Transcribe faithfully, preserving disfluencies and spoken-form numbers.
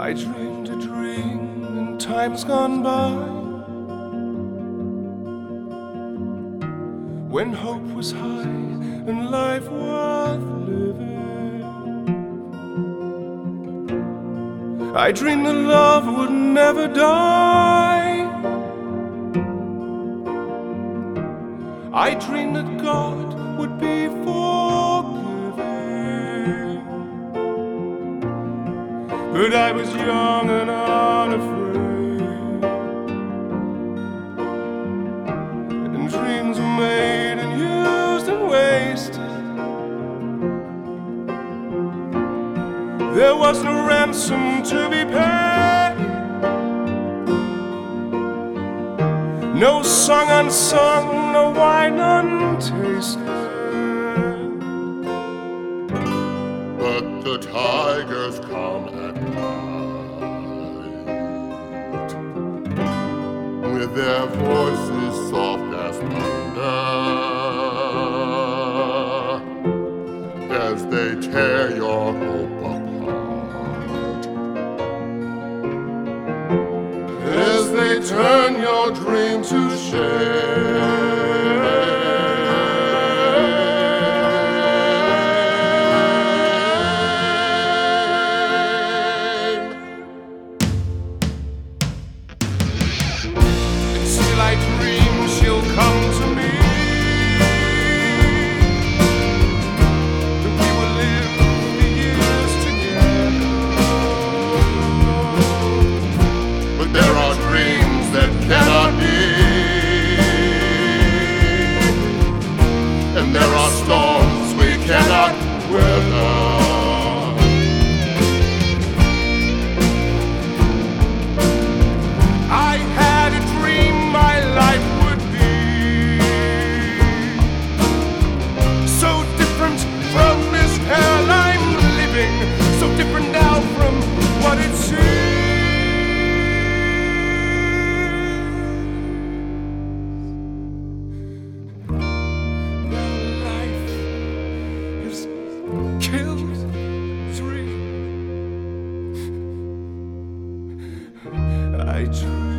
I dreamed a dream in times gone by, when hope was high and life worth living. I dreamed that love would never die. I dreamed that God would be forgiving. But I was young and unafraid, and dreams were made and used and wasted. There was no ransom to be paid, no song unsung, no wine untasted. But the tigers come at night, with their voices soft as thunder, as they tear your hope apart, as they turn your dream to shame. I dream she'll come to me, that we will live the years together. But there are dreams that cannot be, and there are storms we cannot weather. I had a dream my life would be so different from this hell I'm living, so different now from what it seems. Now life has killed three. I dream